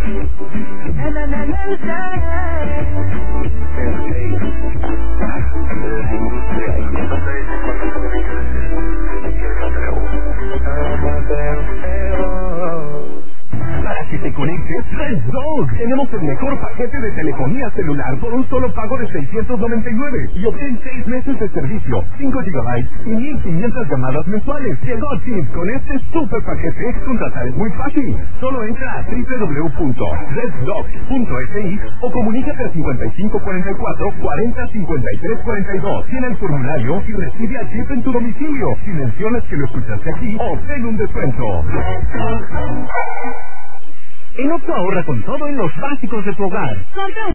Para que te conectes, Red Dog. Tenemos el mejor paquete de telefonía celular por un solo pago de $699 y obtén 6 meses de servicio, 5 GB y 1,500 llamadas mensuales. Llegó Chip con este super paquete. Contratar es muy fácil. Solo entra a www.reddog.si o comunícate a 5544 40 53 42. Llena el formulario y recibe a Chip en tu domicilio. Si mencionas que lo escuchaste aquí, obtén un descuento. En Oxxo ahorra con todo en los básicos de tu hogar.